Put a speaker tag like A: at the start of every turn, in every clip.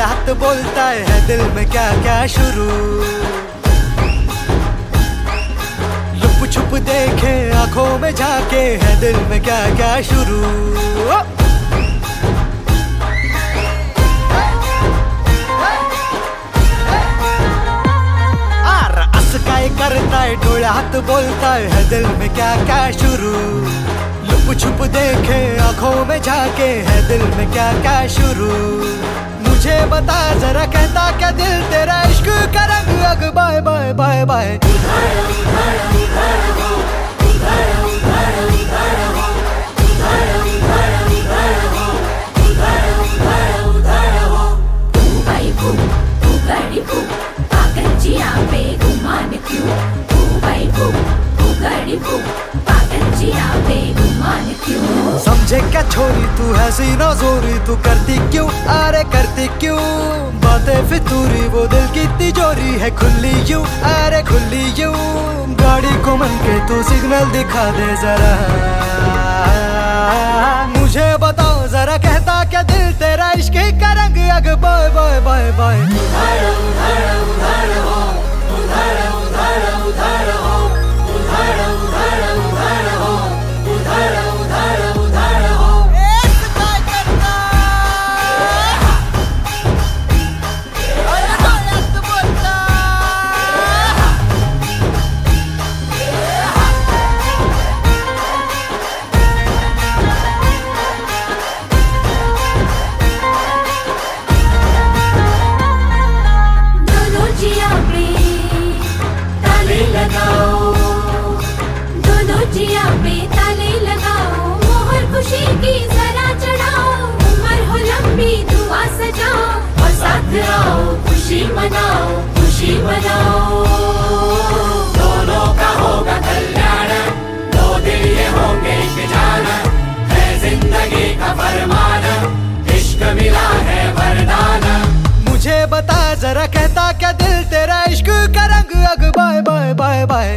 A: डोला हाथ बोलता है दिल में क्या क्या शुरू। लुप छुप देखे आंखों में झाके है दिल में क्या क्या शुरू। करता है डोला हाथ बोलता है दिल में क्या क्या शुरू। लुप छुप देखे आंखों में झाके है दिल में क्या क्या शुरू। मुझे बता जरा कहता क्या दिल तेरा इश्क का रंग अग बाय बाय बाय बाय। समझे क्या छोरी तू है सीना जोरी, तू करती क्यों अरे करती क्यों बातें फितूरी। वो दिल की तिजोरी है खुली यूं अरे खुली यूं। गाड़ी को मन के तू सिग्नल दिखा दे जरा। मुझे बताओ जरा कहता क्या दिल तेरा इश्क का रंग अग बाय बाय बाय बाय।
B: जिया पे ताले लगाओ, मोहर खुशी की जरा चढ़ाओ। उम्र हो लंबी दुआ सजाओ और साथ आओ खुशी मनाओ खुशी मनाओ।
C: दोनों का होगा कल्याण, दो दिल ये होंगे एक जान। है जिंदगी का फरमान, इश्क मिला है वरदान।
A: मुझे बता जरा कहता क्या दिल तेरा इश्क का रंग अग बाय बाय बाय बाय।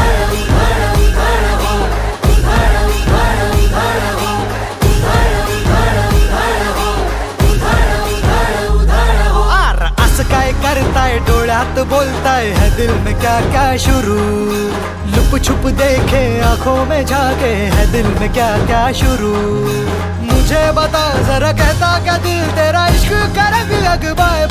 A: करता है डोला हाथ बोलता है दिल में क्या क्या शुरू। लुप छुप देखे आंखों में झाके है दिल में क्या क्या शुरू। मुझे बता जरा कहता क्या दिल तेरा इश्क का रंग अग बाय